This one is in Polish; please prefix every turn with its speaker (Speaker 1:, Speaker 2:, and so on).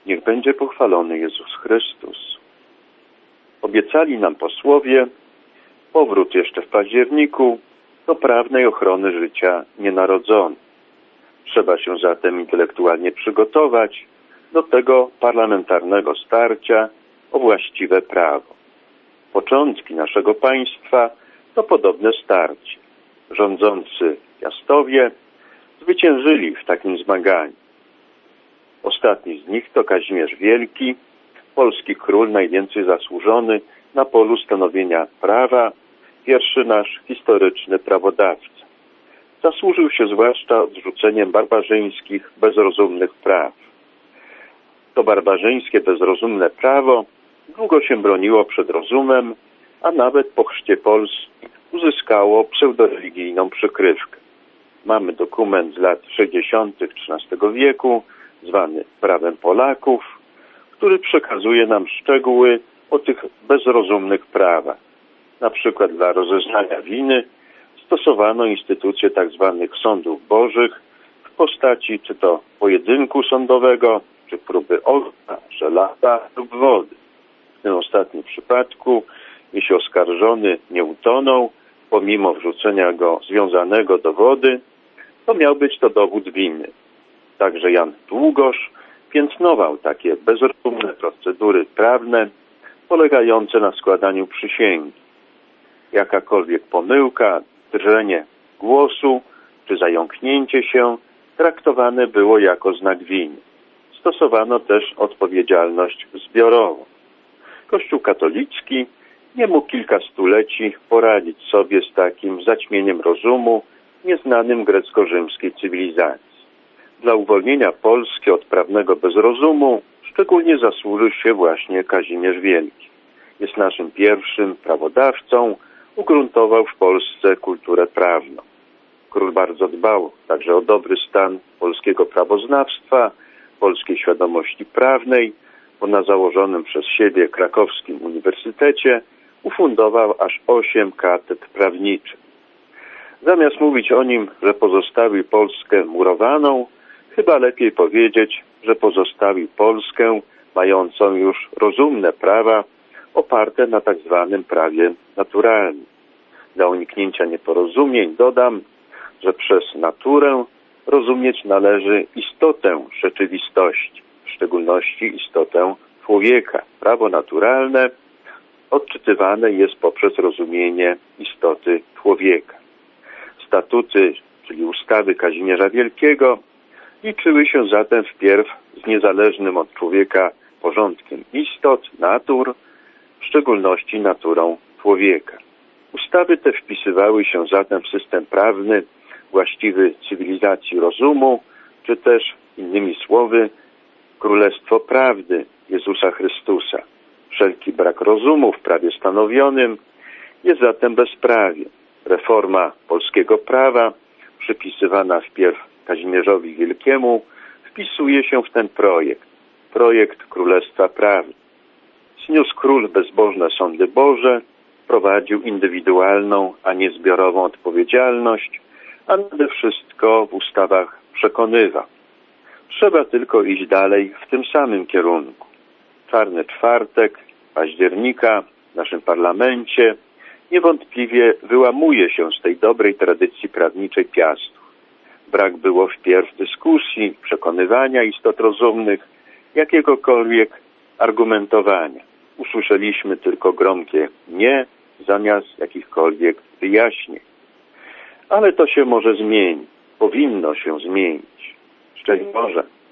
Speaker 1: Niech będzie pochwalony Jezus Chrystus. Obiecali nam posłowie powrót jeszcze w październiku do prawnej ochrony życia nienarodzonych. Trzeba się zatem intelektualnie przygotować do tego parlamentarnego starcia o właściwe prawo. Początki naszego państwa to podobne starcie. Rządzący Piastowie zwyciężyli w takim zmaganiu. Ostatni z nich to Kazimierz Wielki, polski król najwięcej zasłużony na polu stanowienia prawa, pierwszy nasz historyczny prawodawca. Zasłużył się zwłaszcza odrzuceniem barbarzyńskich, bezrozumnych praw. To barbarzyńskie, bezrozumne prawo długo się broniło przed rozumem, a nawet po chrzcie Polski uzyskało pseudoreligijną przykrywkę. Mamy dokument z lat 60. XIII wieku, zwany Prawem Polaków, który przekazuje nam szczegóły o tych bezrozumnych prawach. Na przykład dla rozeznania winy stosowano instytucję tzw. sądów bożych w postaci czy to pojedynku sądowego, czy próby ognia, żelaza lub wody. W tym ostatnim przypadku, jeśli oskarżony nie utonął, pomimo wrzucenia go związanego do wody, to miał być to dowód winy. Także Jan Długosz piętnował takie bezrozumne procedury prawne polegające na składaniu przysięgi. Jakakolwiek pomyłka, drżenie głosu czy zająknięcie się traktowane było jako znak winy. Stosowano też odpowiedzialność zbiorową. Kościół katolicki nie mógł kilka stuleci poradzić sobie z takim zaćmieniem rozumu nieznanym grecko-rzymskiej cywilizacji. Dla uwolnienia Polski od prawnego bezrozumu szczególnie zasłużył się właśnie Kazimierz Wielki. Jest naszym pierwszym prawodawcą, ugruntował w Polsce kulturę prawną. Król bardzo dbał także o dobry stan polskiego prawoznawstwa, polskiej świadomości prawnej, bo na założonym przez siebie krakowskim uniwersytecie ufundował aż 8 katedr prawniczych. Zamiast mówić o nim, że pozostawił Polskę murowaną, chyba lepiej powiedzieć, że pozostawił Polskę mającą już rozumne prawa oparte na tak zwanym prawie naturalnym. Dla uniknięcia nieporozumień dodam, że przez naturę rozumieć należy istotę rzeczywistości, w szczególności istotę człowieka. Prawo naturalne odczytywane jest poprzez rozumienie istoty człowieka. Statuty, czyli ustawy Kazimierza Wielkiego, liczyły się zatem wpierw z niezależnym od człowieka porządkiem istot, natur, w szczególności naturą człowieka. Ustawy te wpisywały się zatem w system prawny właściwy cywilizacji rozumu, czy też, innymi słowy, Królestwo Prawdy Jezusa Chrystusa. Wszelki brak rozumu w prawie stanowionym jest zatem bezprawie. Reforma polskiego prawa, przypisywana wpierw Kazimierzowi Wielkiemu, wpisuje się w ten projekt Królestwa Prawdy. Zniósł król bezbożne sądy Boże, prowadził indywidualną, a nie zbiorową odpowiedzialność, a nade wszystko w ustawach przekonywał. Trzeba tylko iść dalej w tym samym kierunku. Czarny czwartek, października w naszym parlamencie niewątpliwie wyłamuje się z tej dobrej tradycji prawniczej Piastów. Brak było wpierw dyskusji, przekonywania istot rozumnych, jakiegokolwiek argumentowania. Usłyszeliśmy tylko gromkie nie zamiast jakichkolwiek wyjaśnień. Ale to się może zmienić. Powinno się zmienić. Szczęść Boże.